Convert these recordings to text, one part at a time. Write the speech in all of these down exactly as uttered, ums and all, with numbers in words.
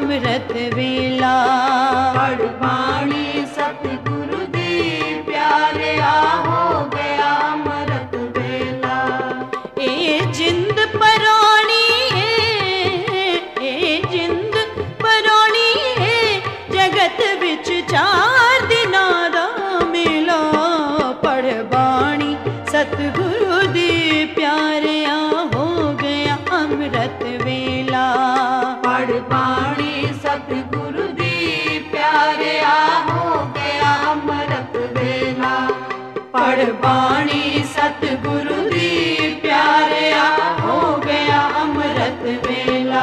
ਅੰਮ੍ਰਿਤ ਵੇਲਾ। ਪੜ ਬਾਣੀ ਸਤਿਗੁਰੂ ਦੀ ਪਿਆਰਿਆ ਹੋ ਗਿਆ ਅੰਮ੍ਰਿਤ ਵੇਲਾ। ਇਹ ਜਿੰਦ ਪਰਾਣੀ ਏ, ਇਹ ਜਿੰਦ ਪਰਾਣੀ ਏ, ਜਗਤ ਵਿੱਚ ਚਾਰ ਦਿਨਾਂ ਦਾ ਮੇਲਾ। ਪੜ ਬਾਣੀ ਸਤਿਗੁਰੂ ਦੀ ਪਿਆਰਿਆ ਹੋ ਗਿਆ ਅੰਮ੍ਰਿਤ ਵੇਲਾ। ਪੜ ਬਾਣੀ ਸਤਿਗੁਰੂ ਦੀ ਪਿਆਰਿਆ ਹੋ ਗਿਆ ਅੰਮ੍ਰਿਤ ਵੇਲਾ। ਪੜ ਬਾਣੀ ਸਤਿਗੁਰੂ ਦੀ ਪਿਆਰਿਆ ਹੋ ਗਿਆ ਅੰਮ੍ਰਿਤ ਵੇਲਾ।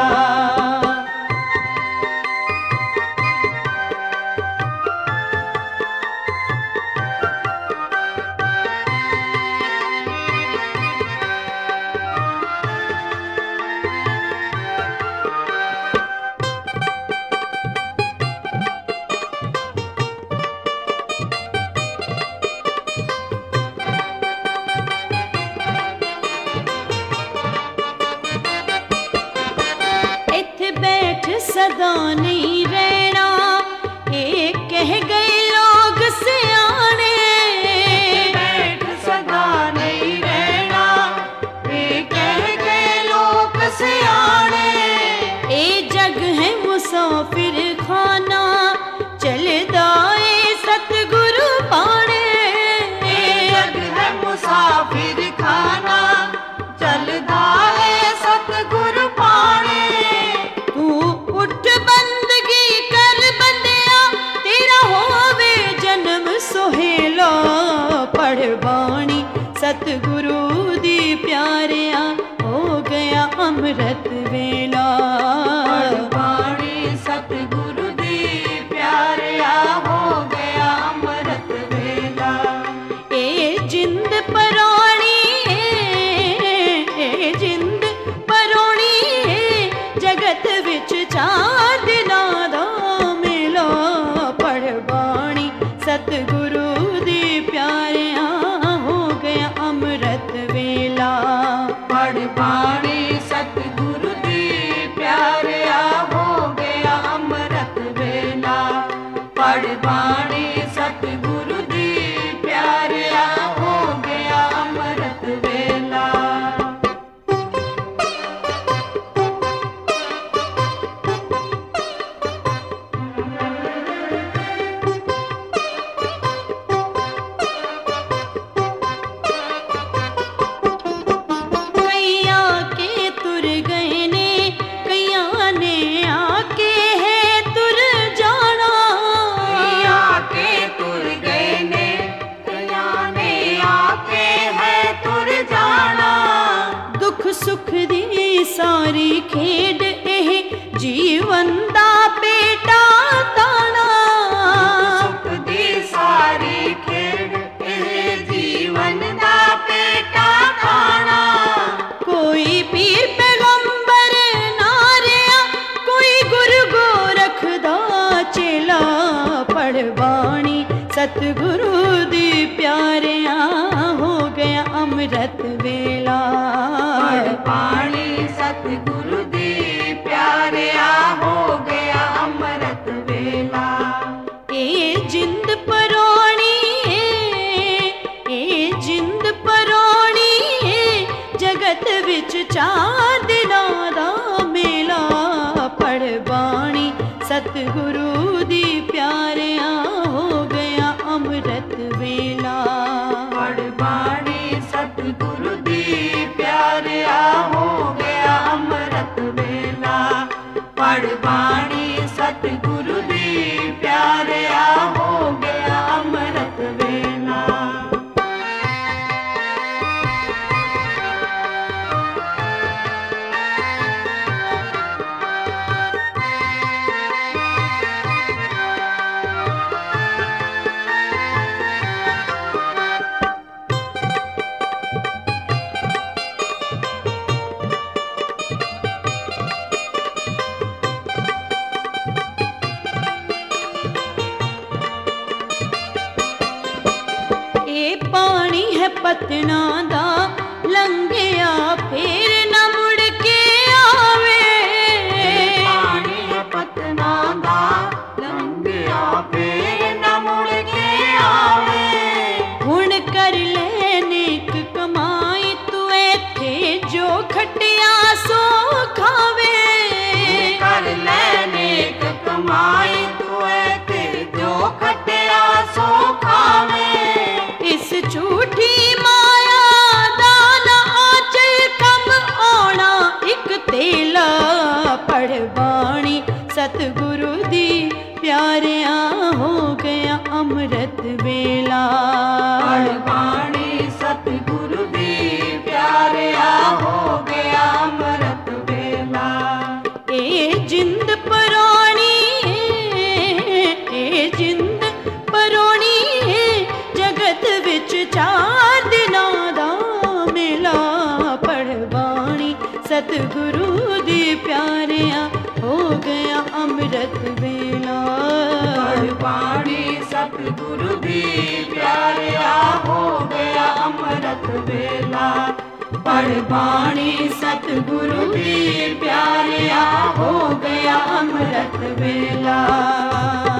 सदा नहीं रहना, ये कह गए लोग सियाने। बैठ सदा नहीं रहना, ये कह गए लोग सियाने। ये जग है मुसाफिर खाना, चलदा ए सतगुरु पाने। ये जग है मुसाफिर खाना, चलदा ए सतगुरु पाने। उठ बंदगी कर बंदिया, तेरा होवे जन्म सोहेला। पढ़ बाणी सतगुरु दी प्यारिया हो गया अमृत वेला। पढ़ बाणी सतगुरु दी प्यारिया हो गया अमृत वेला। ए जिंद पराणी ए जिंद पराणी जगत विच चार दिनां दा मेला। पढ़ बाणी सतगुरु दी प्यारिया हो गया अमृत वेला। पढ़ बाणी सतगुरु दी प्यारिया हो गया अमृत वेला। पढ़ बाणी सतगुरु दी प्यारिया हो गया अमृत वेला। सुख दी सारी खेड एह जीवन दा बेटा ताना। सुख दी सारी खेड एह जीवन दा बेटा ताना। कोई पीर पैगंबर ना रहा, कोई गुरु गोरख दा चेला। पढ़ बाणी सतगुरु दी प्यारिया हो गया अमृत वेला। पढ़ बाणी सतगुरु दी प्यारिया हो गया अमृत वेला। ए जिंद पराणी ए जिंद पराणी जगत विच चार दिनां दा मेला। पढ़ बाणी सतगुरु दी प्यारिया हो गया अमृत वेला। पढ़ बाणी सतगुरु दी प्यारिया हो गया अमृत वेला। पढ़ बाणी सतगुरु दी प्यारिया हो गया अमृत वेला। पतना दा लंघिया फिर न मुड़ के आवे। पानी है पतना ਅੰਮ੍ਰਿਤ ਵੇਲਾ। ਪੜ ਬਾਣੀ ਸਤਿਗੁਰੂ ਦੀ ਪਿਆਰਿਆ ਹੋ ਗਿਆ ਅੰਮ੍ਰਿਤ ਵੇਲਾ। ਇਹ ਜਿੰਦ ਪਰੋਣੀ ਇਹ ਜਿੰਦ ਪਰੋਣੀ ਜਗਤ ਵਿੱਚ ਚਾਰ ਦਿਨਾਂ ਦਾ ਮੇਲਾ। ਪੜ ਬਾਣੀ ਸਤਿਗੁਰੂ ਦੀ ਪਿਆਰਿਆ ਹੋ ਗਿਆ ਅੰਮ੍ਰਿਤ ਵੇਲਾ। ਪੜ ਬਾਣੀ ਸਤਿਗੁਰੂ ਦੀ ਪਿਆਰਿਆ ਹੋ ਗਿਆ ਅੰਮ੍ਰਿਤ ਵੇਲਾ। ਪੜ ਬਾਣੀ ਸਤਿਗੁਰੂ ਦੀ ਪਿਆਰਿਆ ਹੋ ਗਿਆ ਅੰਮ੍ਰਿਤ ਵੇਲਾ।